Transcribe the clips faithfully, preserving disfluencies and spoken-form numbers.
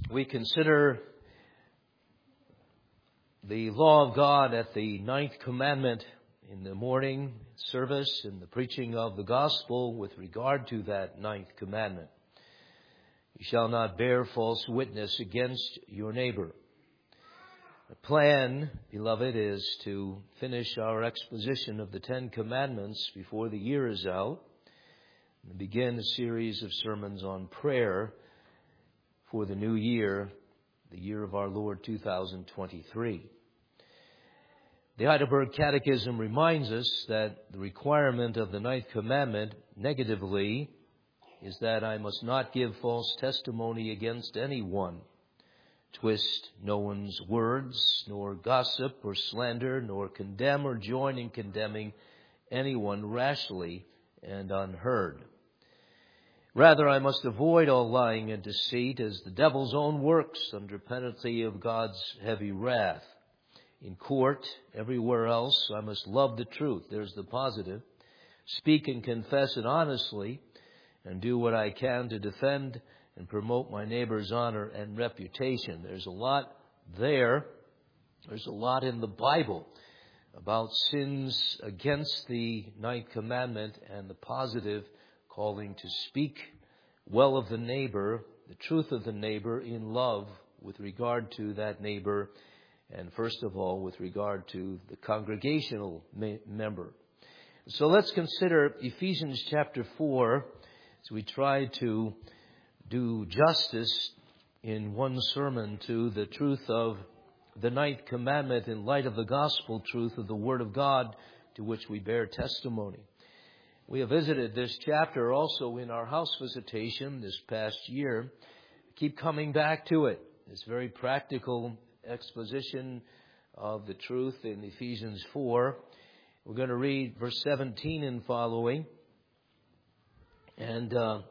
we consider the law of God at the ninth commandment in the morning service and the preaching of the gospel with regard to that ninth commandment. You shall not bear false witness against your neighbor. The plan, beloved, is to finish our exposition of the Ten Commandments before the year is out and begin a series of sermons on prayer for the new year, the year of our Lord two thousand twenty-three. The Heidelberg Catechism reminds us that the requirement of the ninth commandment negatively is that I must not give false testimony against anyone, twist no one's words, nor gossip or slander, nor condemn or join in condemning anyone rashly and unheard. Rather, I must avoid all lying and deceit as the devil's own works under penalty of God's heavy wrath. In court, everywhere else, I must love the truth. There's the positive. Speak and confess it honestly, and do what I can to defend and promote my neighbor's honor and reputation. There's a lot there. There's a lot in the Bible about sins against the ninth commandment and the positive calling to speak well of the neighbor, the truth of the neighbor in love with regard to that neighbor, and first of all with regard to the congregational member. So let's consider Ephesians chapter four as we try to do justice in one sermon to the truth of the ninth commandment in light of the gospel truth of the Word of God to which we bear testimony. We have visited this chapter also in our house visitation this past year. Keep coming back to it. It's very practical exposition of the truth in Ephesians four. We're going to read verse seventeen and following and uh,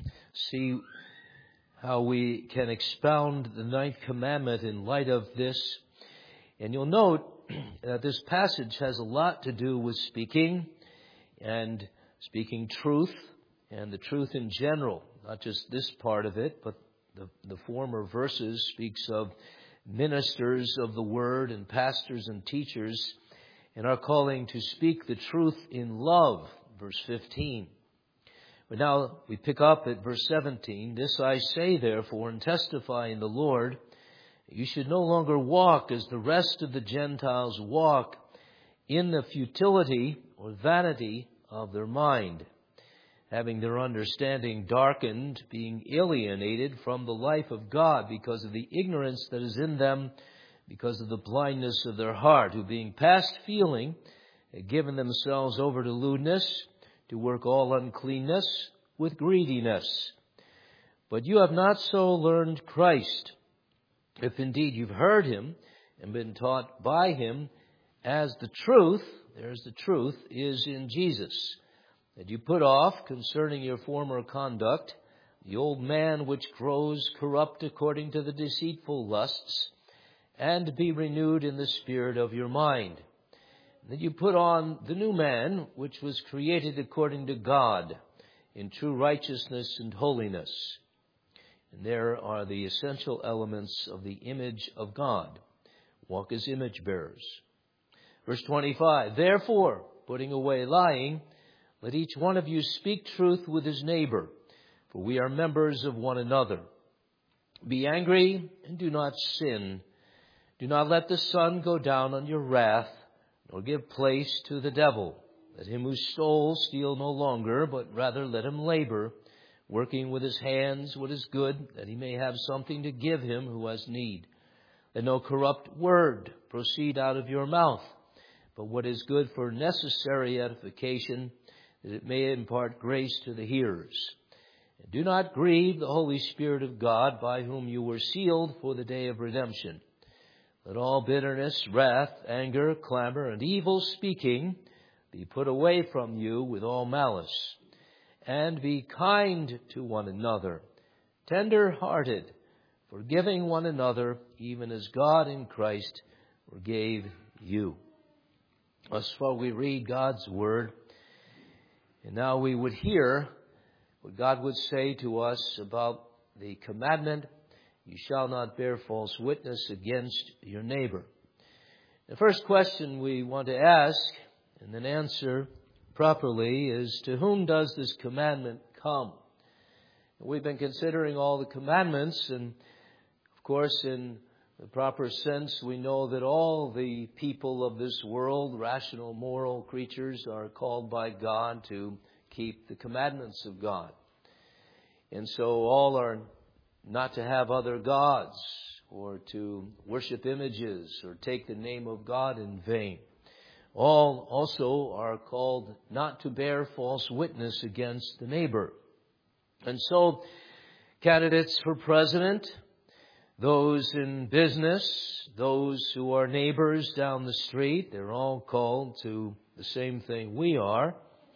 see how we can expound the ninth commandment in light of this. And you'll note that this passage has a lot to do with speaking and speaking truth and the truth in general, not just this part of it, but the, the former verses speaks of ministers of the word and pastors and teachers and our calling to speak the truth in love, verse fifteen. But now we pick up at verse seventeen. This I say, therefore, and testify in the Lord, you should no longer walk as the rest of the Gentiles walk in the futility or vanity of their mind, having their understanding darkened, being alienated from the life of God because of the ignorance that is in them, because of the blindness of their heart, who being past feeling, had given themselves over to lewdness, to work all uncleanness with greediness. But you have not so learned Christ, if indeed you've heard him and been taught by him, as the truth, there's the truth, is in Jesus, that you put off concerning your former conduct the old man which grows corrupt according to the deceitful lusts, and be renewed in the spirit of your mind. That you put on the new man, which was created according to God, in true righteousness and holiness. And there are the essential elements of the image of God. Walk as image bearers. Verse twenty-five, therefore, putting away lying, let each one of you speak truth with his neighbor, for we are members of one another. Be angry and do not sin. Do not let the sun go down on your wrath, nor give place to the devil. Let him who stole steal no longer, but rather let him labor, working with his hands what is good, that he may have something to give him who has need. Let no corrupt word proceed out of your mouth, but what is good for necessary edification, that it may impart grace to the hearers. And do not grieve the Holy Spirit of God, by whom you were sealed for the day of redemption. Let all bitterness, wrath, anger, clamor, and evil speaking be put away from you with all malice. And be kind to one another, tender-hearted, forgiving one another, even as God in Christ forgave you. Thus far we read God's word, and now we would hear what God would say to us about the commandment You shall not bear false witness against your neighbor. The first question we want to ask and then answer properly is, to whom does this commandment come? We've been considering all the commandments, and of course in the proper sense we know that all the people of this world, rational, moral creatures, are called by God to keep the commandments of God. And so all are not to have other gods, or to worship images, or take the name of God in vain. All also are called not to bear false witness against the neighbor. And so candidates for president, those in business, those who are neighbors down the street, they're all called to the same thing we are.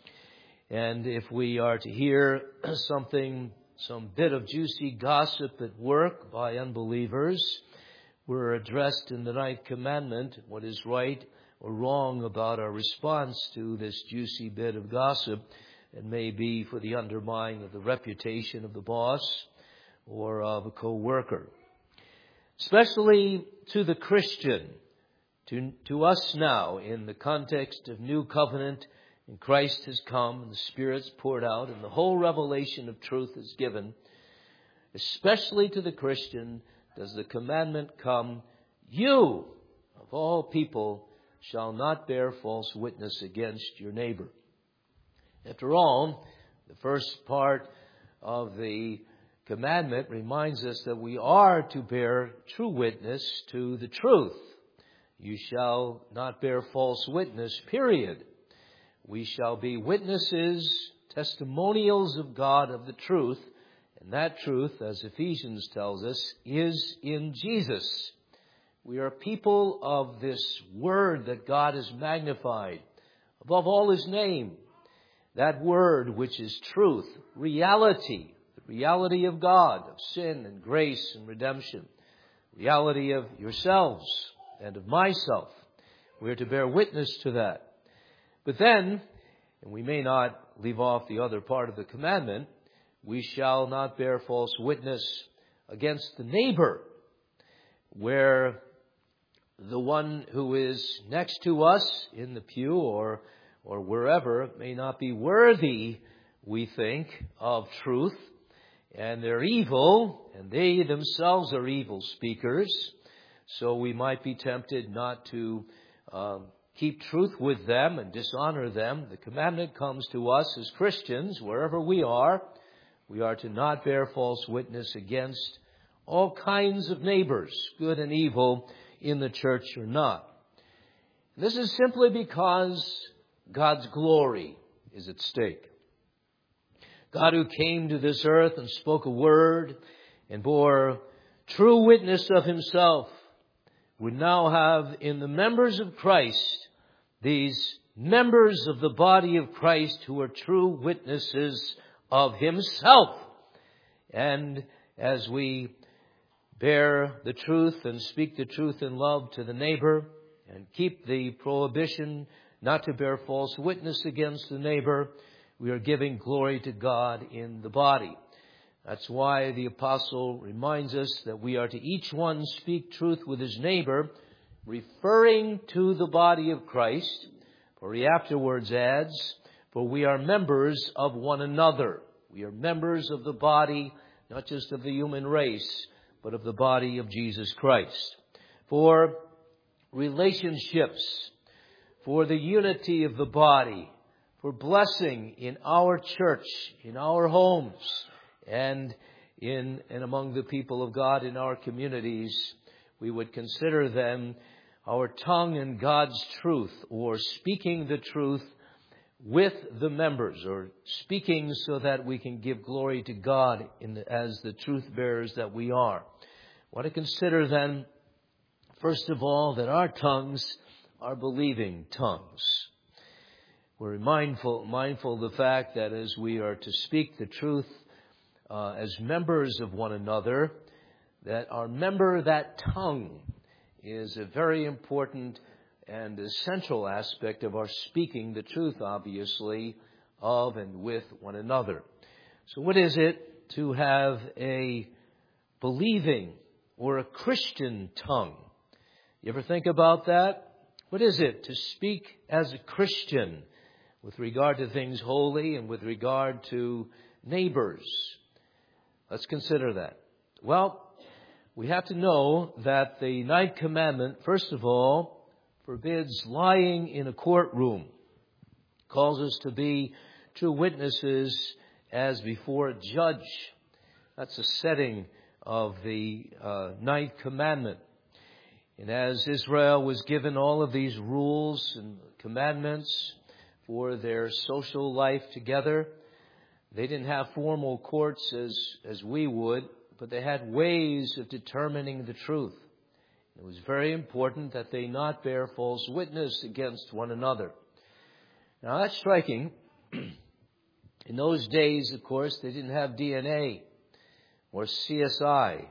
And if we are to hear something, some bit of juicy gossip at work by unbelievers, we're addressed in the ninth commandment what is right or wrong about our response to this juicy bit of gossip. It may be for the undermining of the reputation of the boss or of a co-worker. Especially to the Christian, to, to us now in the context of new covenant, and Christ has come and the Spirit's poured out and the whole revelation of truth is given. Especially to the Christian does the commandment come, you, of all people, shall not bear false witness against your neighbor. After all, the first part of the commandment reminds us that we are to bear true witness to the truth. You shall not bear false witness, period. We shall be witnesses, testimonials of God of the truth. And that truth, as Ephesians tells us, is in Jesus. We are people of this word that God has magnified above all his name. That word which is truth, reality, the reality of God, of sin and grace and redemption, reality of yourselves and of myself. We are to bear witness to that. But then, and we may not leave off the other part of the commandment, we shall not bear false witness against the neighbor, where the one who is next to us in the pew or or wherever may not be worthy, we think, of truth, and they're evil, and they themselves are evil speakers, so we might be tempted not to um, keep truth with them and dishonor them. The commandment comes to us as Christians, wherever we are. We are to not bear false witness against all kinds of neighbors, good and evil, in the church or not. This is simply because God's glory is at stake. God, who came to this earth and spoke a word and bore true witness of himself, would now have in the members of Christ these members of the body of Christ who are true witnesses of himself. And as we bear the truth and speak the truth in love to the neighbor and keep the prohibition not to bear false witness against the neighbor, we are giving glory to God in the body. That's why the apostle reminds us that we are to each one speak truth with his neighbor, referring to the body of Christ. For he afterwards adds, for we are members of one another. We are members of the body, not just of the human race, but of the body of Jesus Christ. For relationships, for the unity of the body, for blessing in our church, in our homes, and in and among the people of God in our communities, we would consider them our tongue and God's truth, or speaking the truth with the members, or speaking so that we can give glory to God in the, as the truth bearers that we are. I want to consider then, first of all, that our tongues are believing tongues. We're mindful, mindful of the fact that as we are to speak the truth uh, as members of one another, that our member, that tongue, is a very important and essential aspect of our speaking the truth, obviously, of and with one another. So what is it to have a believing or a Christian tongue. You ever think about that? What is it to speak as a Christian with regard to things holy and with regard to neighbors? Let's consider that. Well, we have to know that the ninth commandment, first of all, forbids lying in a courtroom. Calls us to be true witnesses as before a judge. That's the setting of the uh, ninth commandment. And as Israel was given all of these rules and commandments for their social life together, they didn't have formal courts as, as we would, but they had ways of determining the truth. It was very important that they not bear false witness against one another. Now that's striking. In those days, of course, they didn't have D N A or C S I,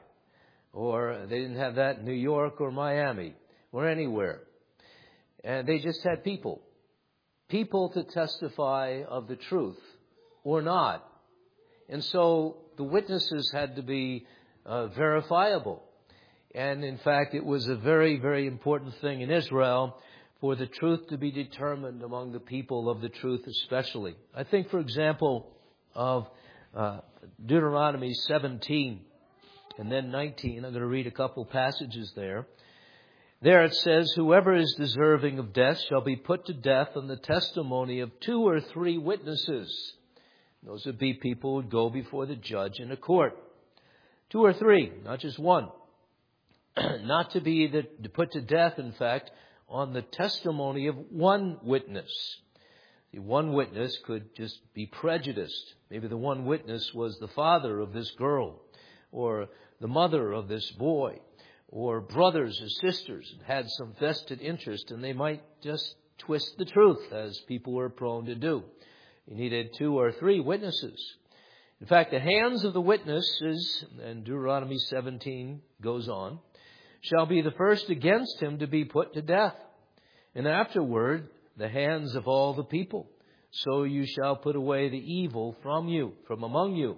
or they didn't have that in New York or Miami or anywhere. And they just had people. People to testify of the truth or not. And so the witnesses had to be uh, verifiable. And in fact, it was a very, very important thing in Israel for the truth to be determined among the people of the truth especially. I think, for example, of uh, Deuteronomy seventeen and then nineteen. I'm going to read a couple passages there. There it says, whoever is deserving of death shall be put to death on the testimony of two or three witnesses. Those would be people who would go before the judge in a court. Two or three, not just one. Not to be the, to put to death, in fact, on the testimony of one witness. The one witness could just be prejudiced. Maybe the one witness was the father of this girl, or the mother of this boy, or brothers or sisters, and had some vested interest, and they might just twist the truth, as people were prone to do. You needed two or three witnesses. In fact, the hands of the witnesses, and Deuteronomy seventeen goes on, shall be the first against him to be put to death, and afterward the hands of all the people. So you shall put away the evil from you, from among you.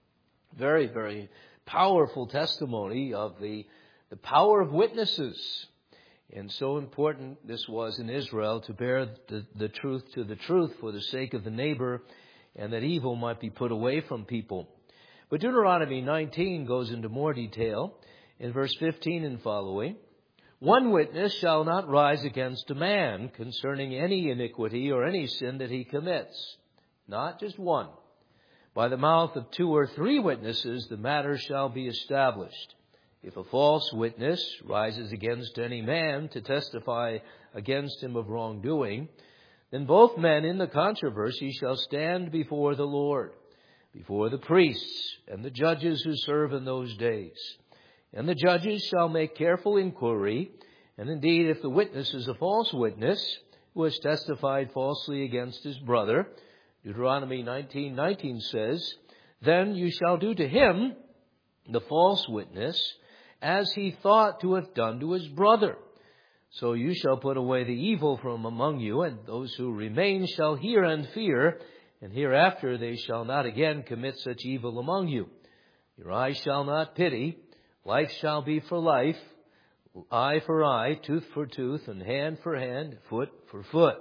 Very, very powerful testimony of the, the power of witnesses. And so important this was in Israel to bear the, the truth to the truth for the sake of the neighbor, and that evil might be put away from people. But Deuteronomy nineteen goes into more detail in verse fifteen and following. One witness shall not rise against a man concerning any iniquity or any sin that he commits. Not just one. By the mouth of two or three witnesses the matter shall be established. If a false witness rises against any man to testify against him of wrongdoing, then both men in the controversy shall stand before the Lord, before the priests and the judges who serve in those days. And the judges shall make careful inquiry, and indeed if the witness is a false witness, who has testified falsely against his brother, Deuteronomy nineteen nineteen says, then you shall do to him, the false witness, as he thought to have done to his brother. So you shall put away the evil from among you, and those who remain shall hear and fear, and hereafter they shall not again commit such evil among you. Your eye shall not pity, life shall be for life, eye for eye, tooth for tooth, and hand for hand, foot for foot.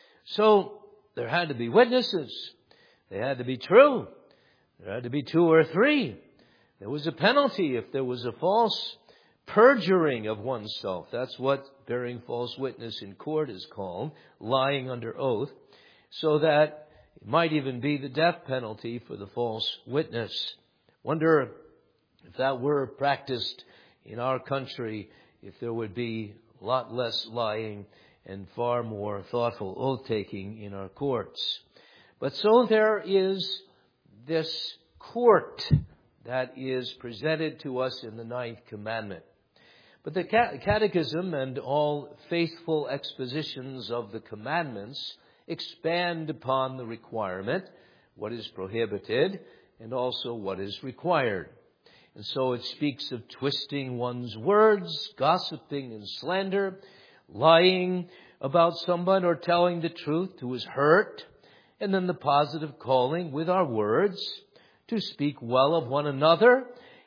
So there had to be witnesses. They had to be true. There had to be two or three. There was a penalty if there was a false perjuring of oneself. That's what bearing false witness in court is called, lying under oath, so that it might even be the death penalty for the false witness. Wonder if that were practiced in our country, if there would be a lot less lying and far more thoughtful oath-taking in our courts. But so there is this court that is presented to us in the ninth commandment. But the Catechism and all faithful expositions of the commandments expand upon the requirement, what is prohibited, and also what is required. And so it speaks of twisting one's words, gossiping and slander, lying about someone or telling the truth who is hurt, and then the positive calling with our words to speak well of one another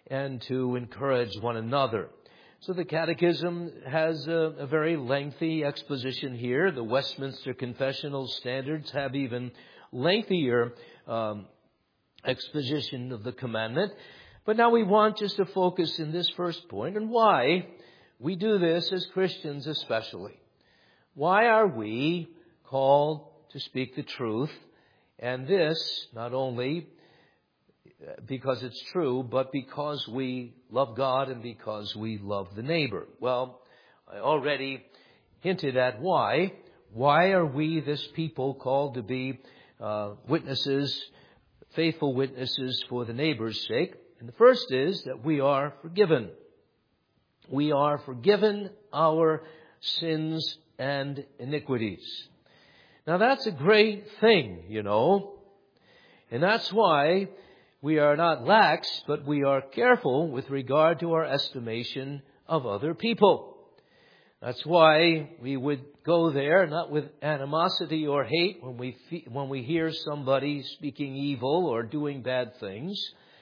and to encourage one another. So the Catechism has a, a very lengthy exposition here. The Westminster Confessional Standards have even lengthier um, exposition of the commandment. But now we want just to focus in this first point on why we do this as Christians especially. Why are we called to speak the truth? And this, not only because it's true, but because we love God and because we love the neighbor. Well, I already hinted at why. Why are we, this people, called to be uh, witnesses, faithful witnesses for the neighbor's sake? And the first is that we are forgiven. We are forgiven our sins and iniquities. Now that's a great thing, you know. And that's why we are not lax, but we are careful with regard to our estimation of other people. That's why we would go there, not with animosity or hate, when we fe- when we hear somebody speaking evil or doing bad things,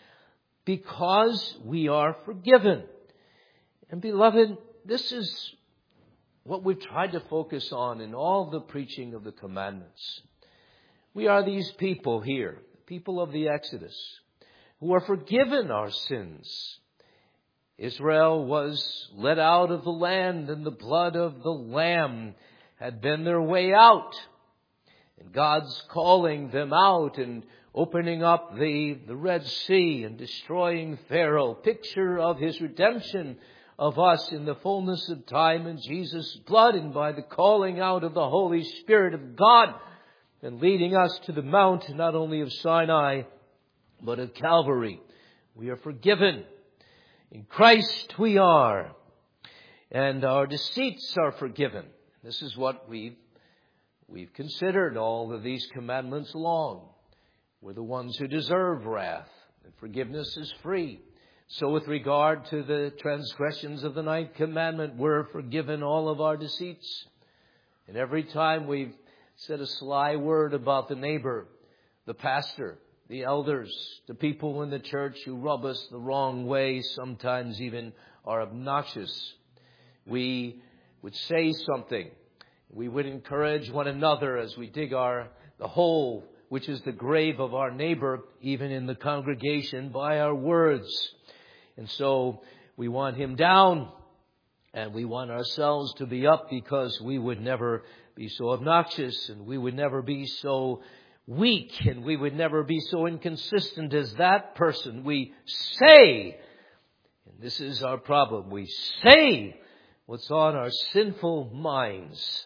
because we are forgiven. And beloved, this is what we've tried to focus on in all the preaching of the commandments. We are these people here, people of the Exodus, who are forgiven our sins. Israel was led out of the land, and the blood of the Lamb had been their way out. And God's calling them out and opening up the, the Red Sea and destroying Pharaoh. Picture of His redemption of us in the fullness of time in Jesus' blood and by the calling out of the Holy Spirit of God and leading us to the mount not only of Sinai, but of Calvary. We are forgiven. In Christ we are. And our deceits are forgiven. This is what we've, we've considered all of these commandments along. We're the ones who deserve wrath, and forgiveness is free. So with regard to the transgressions of the ninth commandment, we're forgiven all of our deceits. And every time we've said a sly word about the neighbor, the pastor, the elders, the people in the church who rub us the wrong way, sometimes even are obnoxious, we would say something. We would encourage one another as we dig our the hole, which is the grave of our neighbor, even in the congregation, by our words. And so we want him down, and we want ourselves to be up, because we would never be so obnoxious, and we would never be so weak, and we would never be so inconsistent as that person. We say, and this is our problem, we say what's on our sinful minds.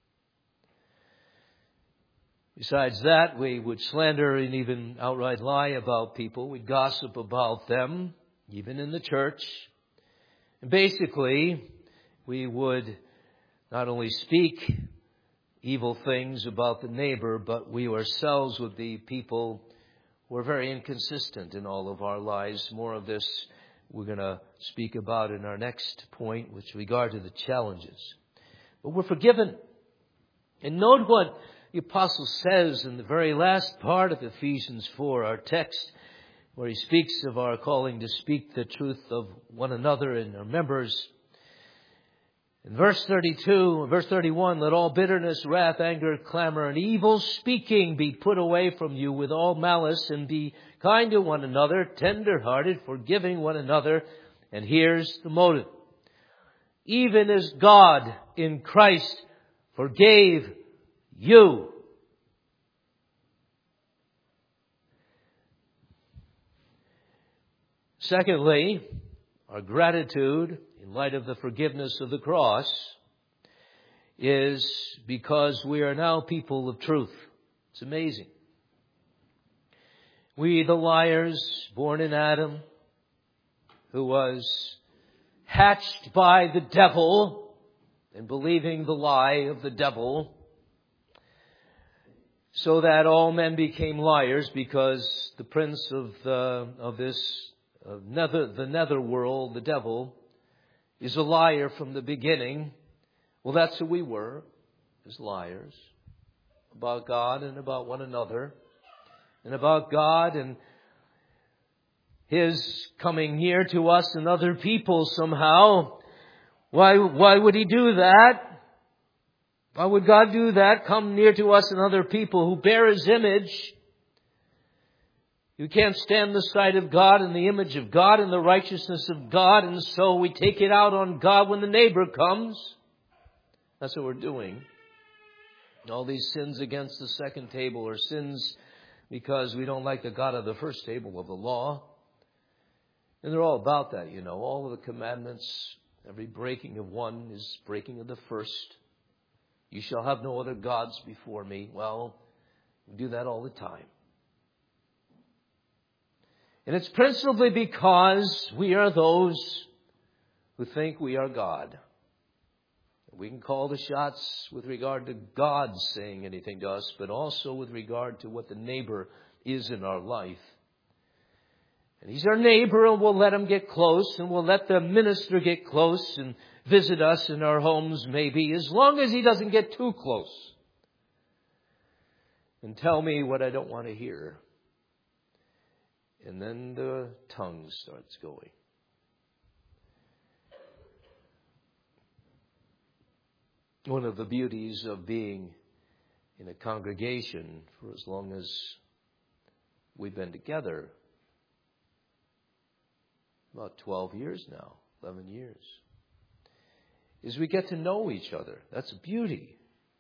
Besides that, we would slander and even outright lie about people. We'd gossip about them, even in the church. And basically, we would not only speak evil things about the neighbor, but we ourselves would be people who are very inconsistent in all of our lives. More of this we're going to speak about in our next point with regard to the challenges. But we're forgiven. And note what the apostle says in the very last part of Ephesians four, our text, where he speaks of our calling to speak the truth of one another and our members. In verse thirty-two, verse thirty-one, let all bitterness, wrath, anger, clamor, and evil speaking be put away from you with all malice, and be kind to one another, tender-hearted, forgiving one another. And here's the motive. Even as God in Christ forgave you. Secondly, our gratitude in light of the forgiveness of the cross is because we are now people of truth. It's amazing. We, the liars born in Adam, who was hatched by the devil and believing the lie of the devil, so that all men became liars, because the prince of the, of this uh, nether, the nether world, the devil, is a liar from the beginning. Well, that's who we were, as liars, about God and about one another, and about God and His coming near to us and other people somehow. Why, why would He do that? Why would God do that? Come near to us and other people who bear His image. You can't stand the sight of God and the image of God and the righteousness of God, and so we take it out on God when the neighbor comes. That's what we're doing. All these sins against the second table are sins because we don't like the God of the first table of the law. And they're all about that, you know. All of the commandments, every breaking of one is breaking of the first. You shall have no other gods before me. Well, we do that all the time. And it's principally because we are those who think we are God. We can call the shots with regard to God saying anything to us, but also with regard to what the neighbor is in our life. And he's our neighbor, and we'll let him get close, and we'll let the minister get close and visit us in our homes maybe, as long as he doesn't get too close and tell me what I don't want to hear. And then the tongue starts going. One of the beauties of being in a congregation for as long as we've been together, about twelve years now, eleven years, is we get to know each other. That's beauty.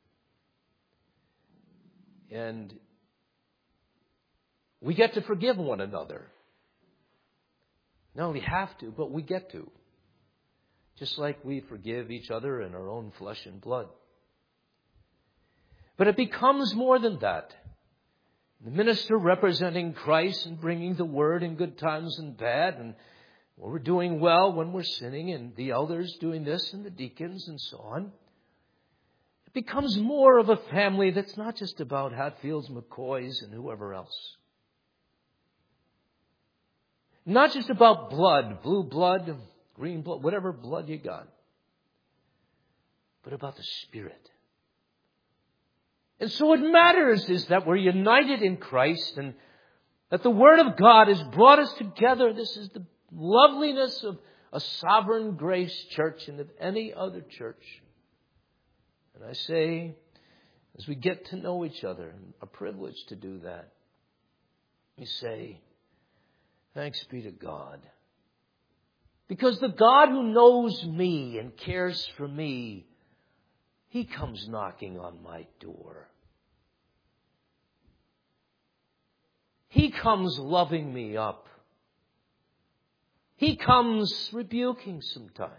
And we get to forgive one another. Not only have to, but we get to. Just like we forgive each other in our own flesh and blood. But it becomes more than that. The minister representing Christ and bringing the word in good times and bad, and when we're doing well, when we're sinning, and the elders doing this, and the deacons, and so on. It becomes more of a family that's not just about Hatfields, McCoys, and whoever else. Not just about blood, blue blood, green blood, whatever blood you got, but about the Spirit. And so what matters is that we're united in Christ and that the Word of God has brought us together. This is the loveliness of a sovereign grace church and of any other church. And I say, as we get to know each other, a privilege to do that, we say, thanks be to God. Because the God who knows me and cares for me, He comes knocking on my door. He comes loving me up. He comes rebuking sometimes.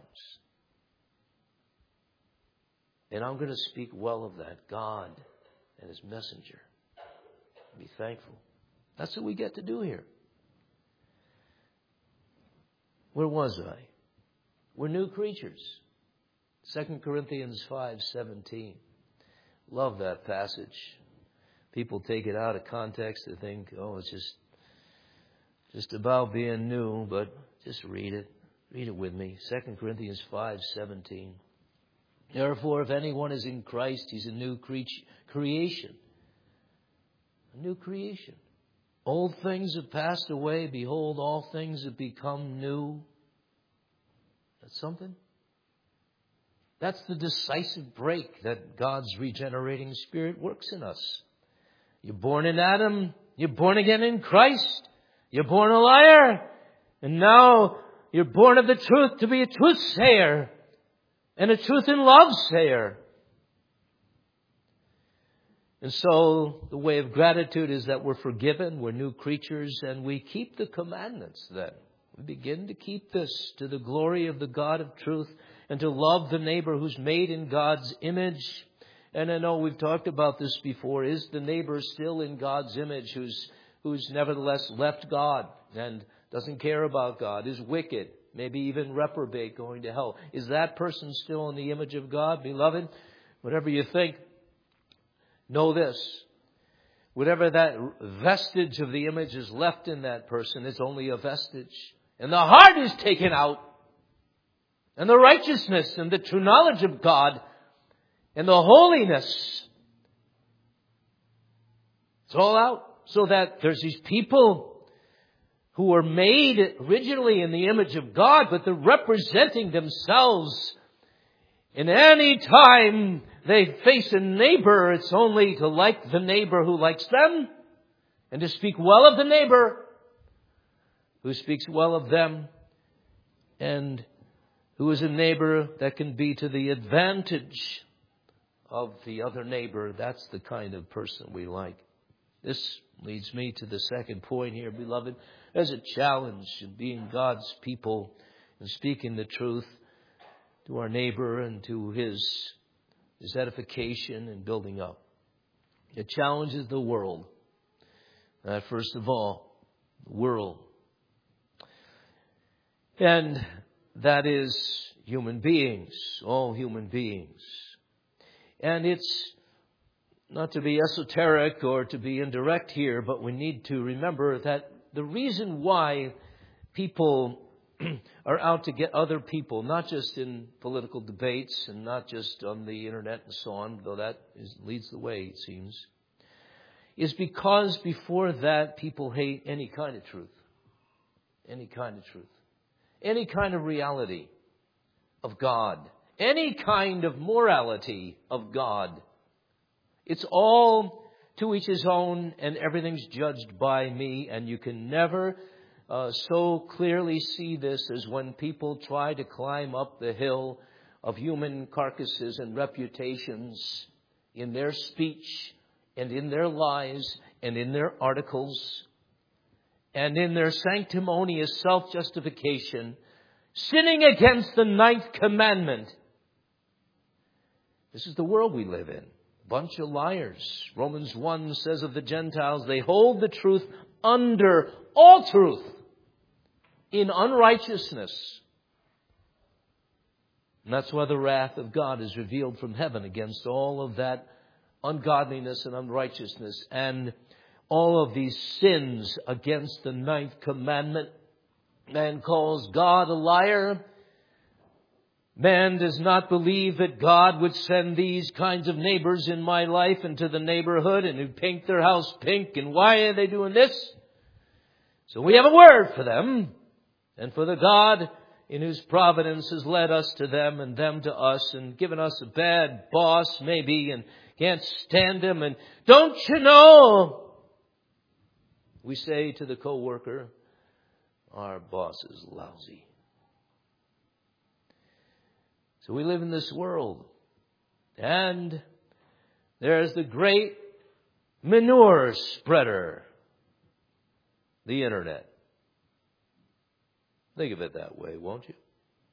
And I'm going to speak well of that God and His messenger. Be thankful. That's what we get to do here. Where was I? We're new creatures. Second Corinthians five seventeen. Love that passage. People take it out of context. They think, oh, it's just, just about being new, but just read it. Read it with me. Second Corinthians five seventeen. Therefore, if anyone is in Christ, he's a new creature, creation. A new creation. Old things have passed away. Behold, all things have become new. That's something. That's the decisive break that God's regenerating Spirit works in us. You're born in Adam. You're born again in Christ. You're born a liar. And now you're born of the truth to be a truth sayer. And a truth in love sayer. And so the way of gratitude is that we're forgiven, we're new creatures, and we keep the commandments then. We begin to keep this to the glory of the God of truth and to love the neighbor who's made in God's image. And I know we've talked about this before. Is the neighbor still in God's image who's, who's nevertheless left God and doesn't care about God, is wicked, maybe even reprobate, going to hell? Is that person still in the image of God? Beloved, whatever you think, know this. Whatever that vestige of the image is left in that person, it's only a vestige. And the heart is taken out. And the righteousness and the true knowledge of God and the holiness, it's all out. So that there's these people who were made originally in the image of God, but they're representing themselves. And any time they face a neighbor, it's only to like the neighbor who likes them and to speak well of the neighbor who speaks well of them, and who is a neighbor that can be to the advantage of the other neighbor. That's the kind of person we like. This leads me to the second point here, beloved. There's a challenge in being God's people and speaking the truth to our neighbor and to his, his edification and building up. It challenges the world. Uh, first of all, the world. And that is human beings, all human beings. And it's not to be esoteric or to be indirect here, but we need to remember that the reason why people are out to get other people, not just in political debates and not just on the internet and so on, though that is, leads the way, it seems, is because before that people hate any kind of truth. Any kind of truth. Any kind of reality of God. Any kind of morality of God. It's all to each his own, and everything's judged by me. And you can never uh, so clearly see this as when people try to climb up the hill of human carcasses and reputations in their speech and in their lives and in their articles and in their sanctimonious self-justification, sinning against the ninth commandment. This is the world we live in. Bunch of liars. Romans one says of the Gentiles, they hold the truth under all truth in unrighteousness. And that's why the wrath of God is revealed from heaven against all of that ungodliness and unrighteousness and all of these sins against the ninth commandment. Man calls God a liar. Man does not believe that God would send these kinds of neighbors in my life into the neighborhood and who'd paint their house pink. And why are they doing this? So we have a word for them and for the God in whose providence has led us to them and them to us and given us a bad boss maybe and can't stand him. And don't you know, we say to the co-worker, our boss is lousy. So we live in this world. And there's the great manure spreader, the internet. Think of it that way, won't you?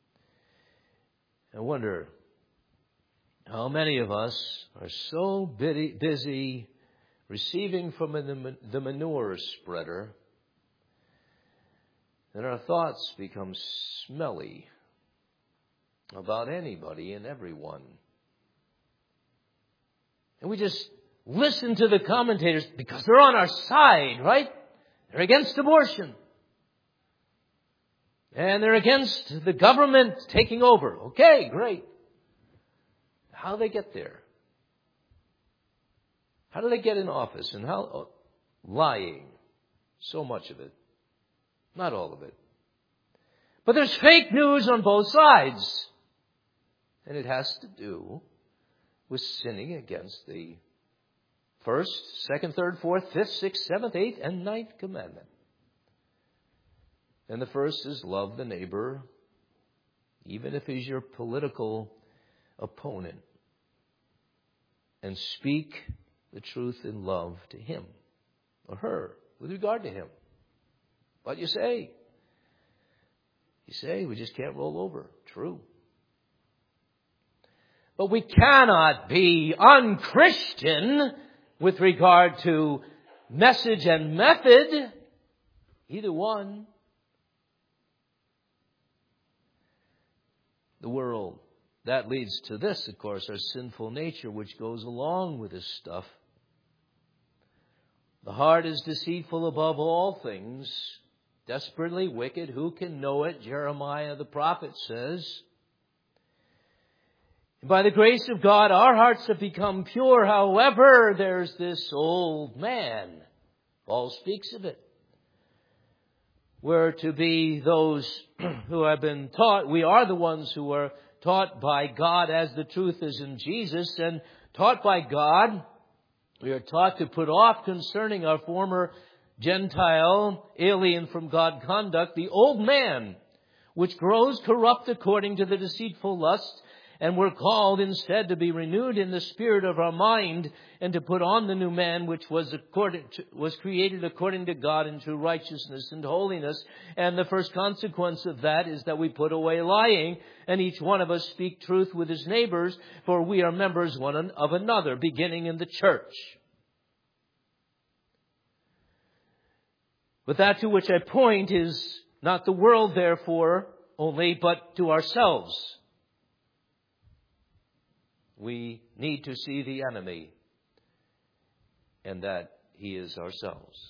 I wonder how many of us are so busy receiving from the manure spreader that our thoughts become smelly about anybody and everyone. And we just listen to the commentators because they're on our side, right? They're against abortion. And they're against the government taking over. Okay, great. How do they get there? How do they get in office? And how? Oh, lying. So much of it. Not all of it. But there's fake news on both sides. And it has to do with sinning against the first, second, third, fourth, fifth, sixth, seventh, eighth, and ninth commandment. And the first is love the neighbor, even if he's your political opponent. And speak the truth in love to him or her with regard to him. What you say? You say we just can't roll over. True. But we cannot be unchristian with regard to message and method. Either one. The world. That leads to this, of course, our sinful nature, which goes along with this stuff. The heart is deceitful above all things, desperately wicked. Who can know it? Jeremiah the prophet says. By the grace of God, our hearts have become pure. However, there's this old man. Paul speaks of it. We're to be those who have been taught. We are the ones who are taught by God as the truth is in Jesus, and taught by God. We are taught to put off concerning our former Gentile, alien from God conduct, the old man, which grows corrupt according to the deceitful lust, and we're called instead to be renewed in the spirit of our mind, and to put on the new man, which was according to, was created according to God in true righteousness and holiness. And the first consequence of that is that we put away lying, and each one of us speak truth with his neighbors, for we are members one of another, beginning in the church. But that to which I point is not the world, therefore, only, but to ourselves. We need to see the enemy, and that he is ourselves.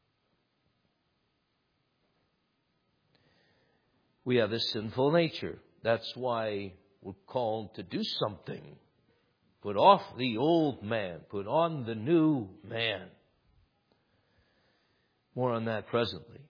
We have a sinful nature. That's why we're called to do something. Put off the old man. Put on the new man. More on that presently.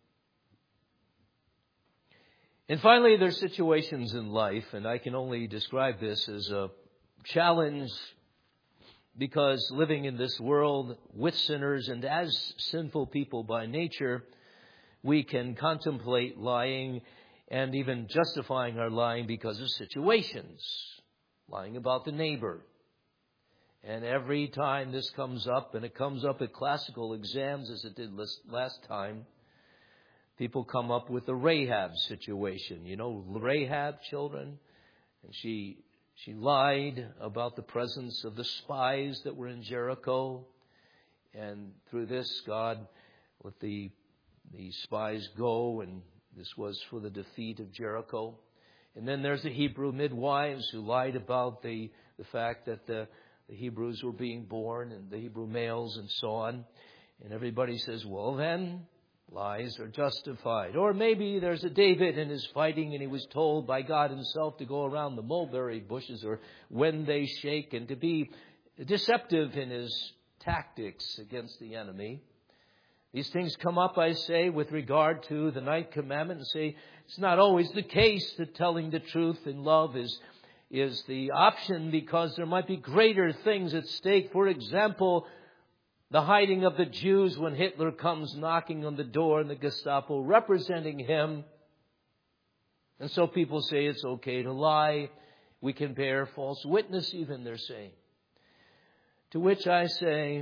And finally, there's situations in life, and I can only describe this as a challenge, because living in this world with sinners and as sinful people by nature, we can contemplate lying and even justifying our lying because of situations. Lying about the neighbor. And every time this comes up, and it comes up at classical exams as it did last time, people come up with the Rahab situation. You know, Rahab, children? And she she lied about the presence of the spies that were in Jericho. And through this, God let the, the spies go, and this was for the defeat of Jericho. And then there's the Hebrew midwives who lied about the, the fact that the, the Hebrews were being born, and the Hebrew males and so on. And everybody says, well then, lies are justified. Or maybe there's a David and his fighting, and he was told by God himself to go around the mulberry bushes, or when they shake, and to be deceptive in his tactics against the enemy. These things come up, I say, with regard to the ninth commandment, and say it's not always the case that telling the truth in love is, is the option, because there might be greater things at stake. For example, the hiding of the Jews when Hitler comes knocking on the door and the Gestapo representing him. And so people say it's okay to lie. We can bear false witness even, they're saying. To which I say,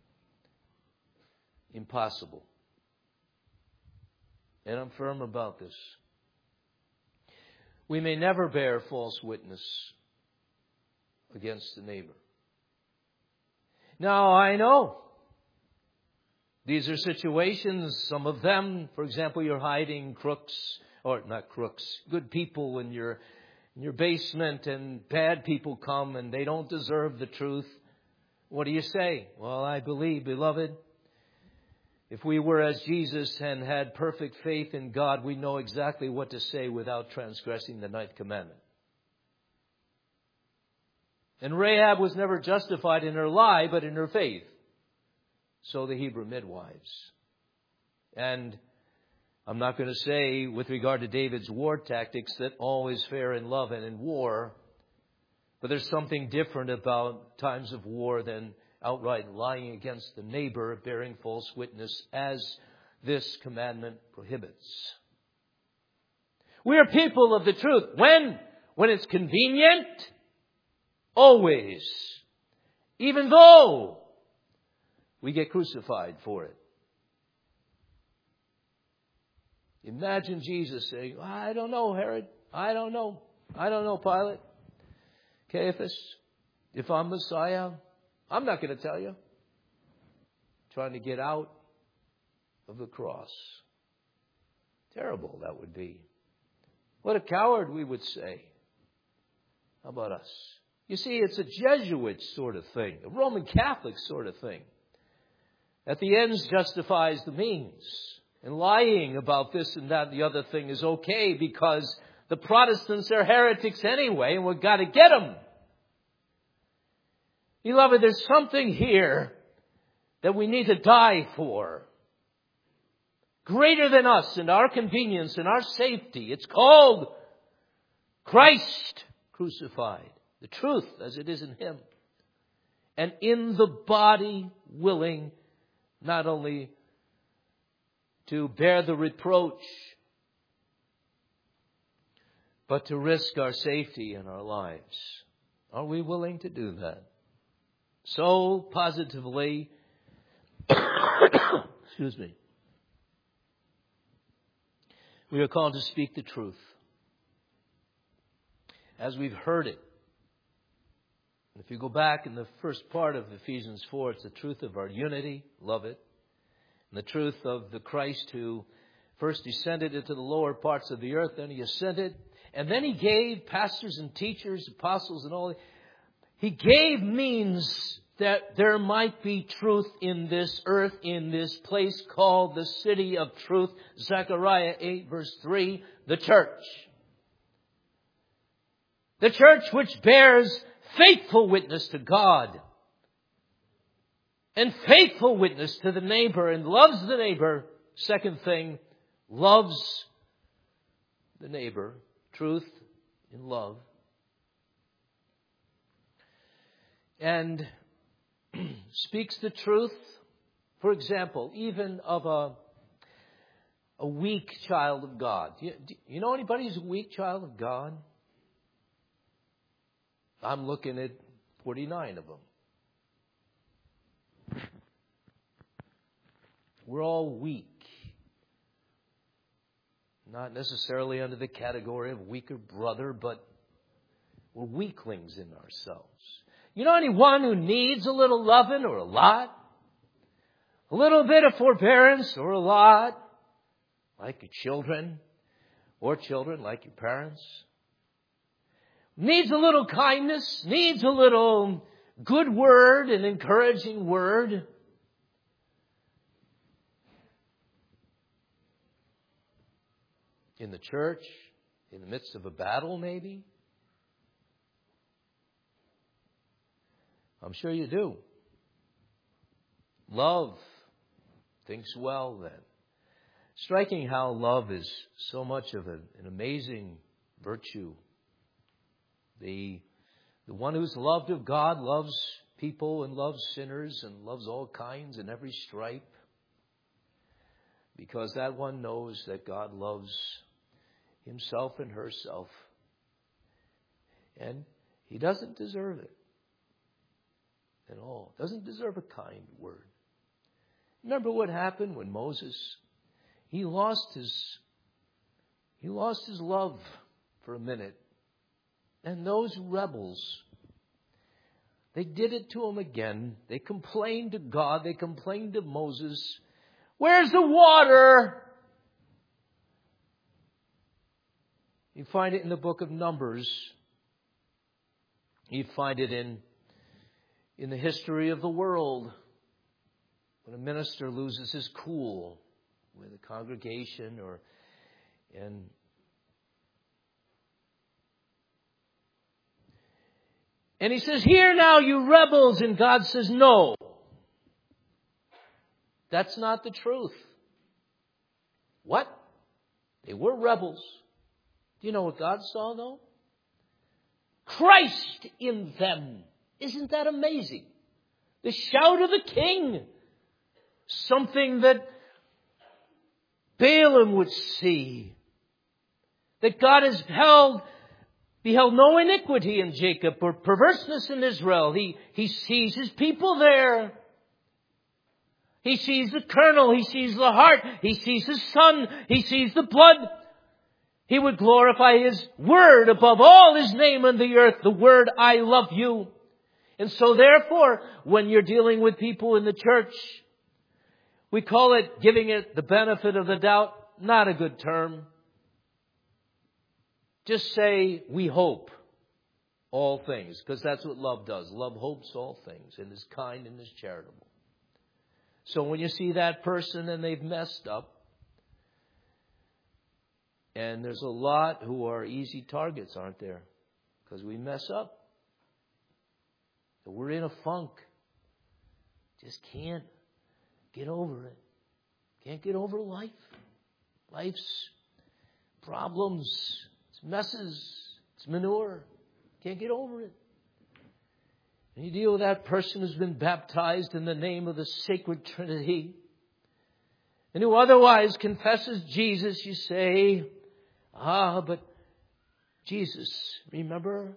impossible. And I'm firm about this. We may never bear false witness against the neighbor. Now, I know these are situations, some of them, for example, you're hiding crooks, or not crooks, good people in your, in your basement, and bad people come and they don't deserve the truth. What do you say? Well, I believe, beloved, if we were as Jesus and had perfect faith in God, we know exactly what to say without transgressing the ninth commandment. And Rahab was never justified in her lie, but in her faith. So the Hebrew midwives. And I'm not going to say with regard to David's war tactics that all is fair in love and in war. But there's something different about times of war than outright lying against the neighbor, bearing false witness, as this commandment prohibits. We are people of the truth. When? When it's convenient? Always. Even though we get crucified for it. Imagine Jesus saying, I don't know, Herod. I don't know. I don't know, Pilate. Caiaphas, if I'm Messiah, I'm not going to tell you. Trying to get out of the cross. Terrible that would be. What a coward we would say. How about us? You see, it's a Jesuit sort of thing. A Roman Catholic sort of thing. That the ends justifies the means. And lying about this and that and the other thing is okay because the Protestants are heretics anyway, and we've got to get them. Beloved, there's something here that we need to die for. greater than us and our convenience and our safety. It's called Christ crucified. The truth as it is in Him. And in the body willing not only to bear the reproach, but to risk our safety and our lives. Are we willing to do that? So positively, excuse me, we are called to speak the truth. As we've heard it. If you go back in the first part of Ephesians four, it's the truth of our unity, love it. And the truth of the Christ who first descended into the lower parts of the earth, then He ascended. And then He gave pastors and teachers, apostles and all. He gave means that there might be truth in this earth, in this place called the city of truth. Zechariah eight verse three, the church. The church which bears faithful witness to God and faithful witness to the neighbor and loves the neighbor. Second thing, loves the neighbor. Truth in love. And speaks the truth, for example, even of a, a weak child of God. Do you, do you know anybody who's a weak child of God? I'm looking at forty-nine of them. We're all weak. Not necessarily under the category of weaker brother, but we're weaklings in ourselves. You know anyone who needs a little loving or a lot? A little bit of forbearance or a lot? Like your children or children like your parents? Needs a little kindness, needs a little good word, an encouraging word. In the church, in the midst of a battle maybe. I'm sure you do. Love thinks well then. Striking how love is so much of an, an amazing virtue. The, the one who's loved of God loves people and loves sinners and loves all kinds and every stripe. Because that one knows that God loves himself and herself. And he doesn't deserve it at all. Doesn't deserve a kind word. Remember what happened when Moses, he lost his, he lost his love for a minute. And those rebels, they did it to him again. They complained to God. They complained to Moses. Where's the water? You find it in the book of Numbers. You find it in, in the history of the world. When a minister loses his cool with a congregation or and And he says, "Hear now, you rebels." And God says, "No. That's not the truth." What? They were rebels. Do you know what God saw, though? Christ in them. Isn't that amazing? The shout of the king. Something that Balaam would see. That God has held... beheld no iniquity in Jacob or perverseness in Israel. He, he sees his people there. He sees the kernel. He sees the heart. He sees his son. He sees the blood. He would glorify his word above all his name on the earth. The word, I love you. And so therefore, when you're dealing with people in the church, we call it giving it the benefit of the doubt. Not a good term. Just say, we hope all things, because that's what love does. Love hopes all things and is kind and is charitable. So when you see that person and they've messed up, and there's a lot who are easy targets, aren't there? Because we mess up. We're in a funk. Just can't get over it. Can't get over life. Life's problems. It's messes. It's manure. Can't get over it. And you deal with that person who's been baptized in the name of the sacred Trinity and who otherwise confesses Jesus. You say, ah, but Jesus, remember?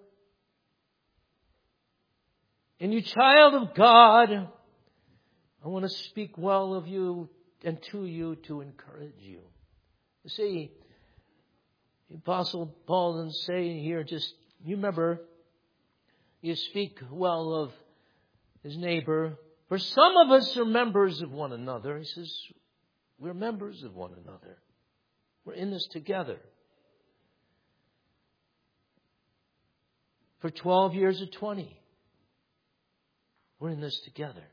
And you child of God, I want to speak well of you and to you to encourage you. You see, the Apostle Paul doesn't say here just, you remember, you speak well of his neighbor. For some of us are members of one another. He says, we're members of one another. We're in this together. For twelve years or twenty, we're in this together.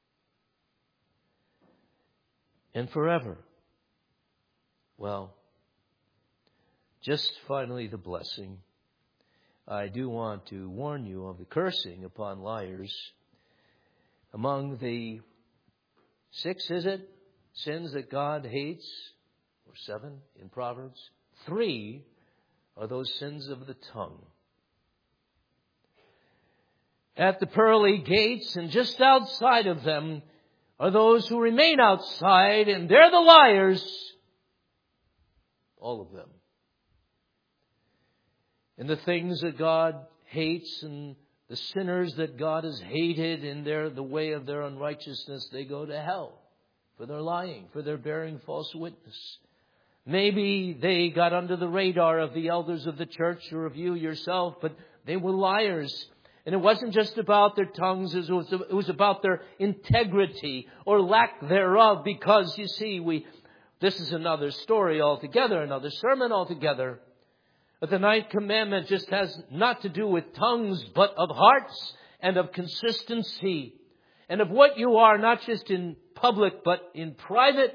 And forever. Well, just finally the blessing. I do want to warn you of the cursing upon liars. Among the six, is it, sins that God hates, or seven in Proverbs, three are those sins of the tongue. At the pearly gates and just outside of them are those who remain outside, and they're the liars. All of them. And the things that God hates and the sinners that God has hated in their the way of their unrighteousness, they go to hell for their lying, for their bearing false witness. Maybe they got under the radar of the elders of the church or of you yourself, but they were liars. And it wasn't just about their tongues, it was, it was about their integrity or lack thereof. Because, you see, we this is another story altogether, another sermon altogether. But the ninth commandment just has not to do with tongues, but of hearts and of consistency. And of what you are, not just in public, but in private.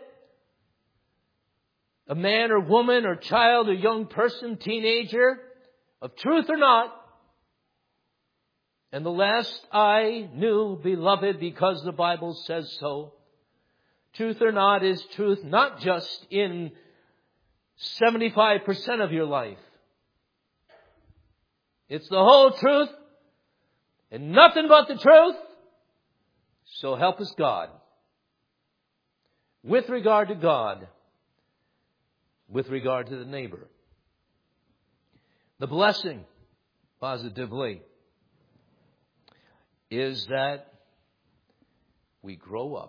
A man or woman or child or young person, teenager, of truth or not. And the last I knew, beloved, because the Bible says so. Truth or not is truth, not just in seventy-five percent of your life. It's the whole truth and nothing but the truth. So help us God. With regard to God, with regard to the neighbor. The blessing, positively, is that we grow up.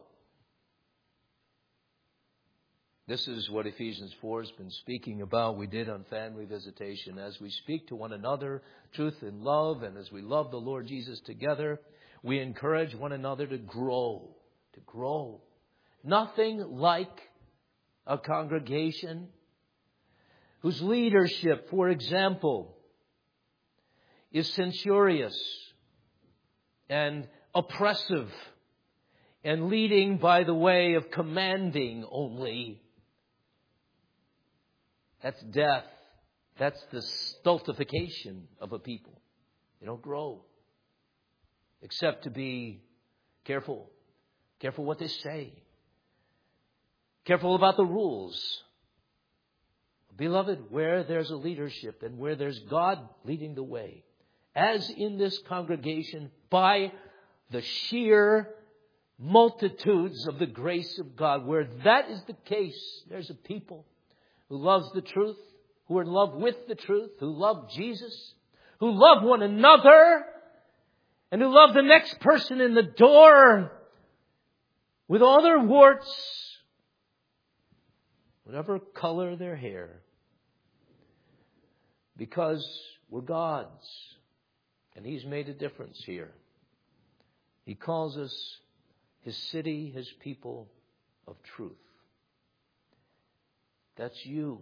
This is what Ephesians four has been speaking about. We did on family visitation. As we speak to one another, truth and love, and as we love the Lord Jesus together, we encourage one another to grow. To grow. Nothing like a congregation whose leadership, for example, is censorious and oppressive and leading by the way of commanding only. That's death. That's the stultification of a people. They don't grow. Except to be careful. Careful what they say. Careful about the rules. Beloved, where there's a leadership and where there's God leading the way, as in this congregation, by the sheer multitudes of the grace of God, where that is the case, there's a people who loves the truth, who are in love with the truth, who love Jesus, who love one another, and who love the next person in the door with all their warts, whatever color their hair, because we're God's. And He's made a difference here. He calls us His city, His people of truth. That's you.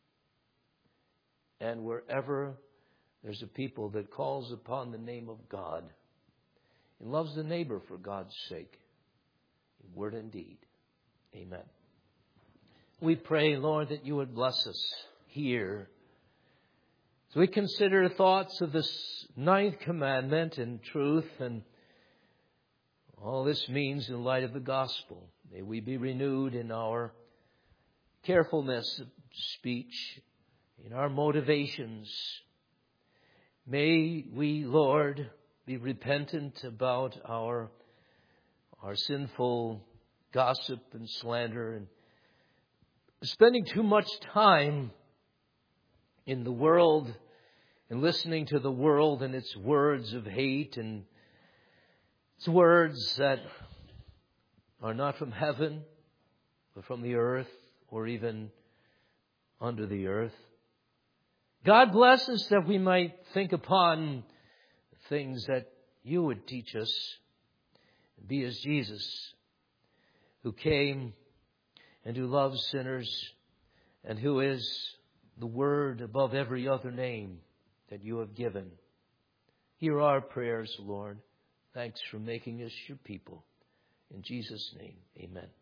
And wherever there's a people that calls upon the name of God and loves the neighbor for God's sake, in word and deed. Amen. We pray, Lord, that you would bless us here. So we consider thoughts of this ninth commandment and truth and all this means in light of the gospel. May we be renewed in our carefulness of speech, in our motivations. May we, Lord, be repentant about our, our sinful gossip and slander and spending too much time in the world and listening to the world and its words of hate and its words that are not from heaven, but from the earth or even under the earth. God bless us that we might think upon things that you would teach us. Be as Jesus, who came and who loves sinners and who is the Word above every other name that you have given. Hear our prayers, Lord. Thanks for making us your people. In Jesus' name, amen.